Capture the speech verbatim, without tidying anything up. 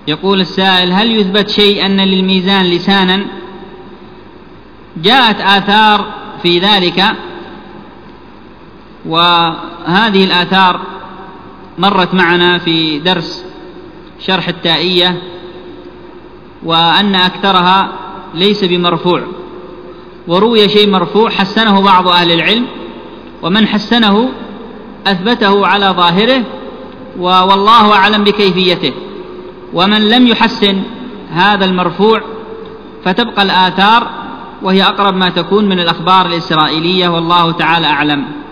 يقول السائل: هل يثبت شيء أن للميزان لسانا؟ جاءت آثار في ذلك، وهذه الآثار مرت معنا في درس شرح التائية، وأن أكثرها ليس بمرفوع، وروي شيء مرفوع حسنه بعض أهل العلم، ومن حسنه أثبته على ظاهره، والله أعلم بكيفيته. ومن لم يحسن هذا المرفوع فتبقى الآثار، وهي أقرب ما تكون من الأخبار الإسرائيلية، والله تعالى أعلم.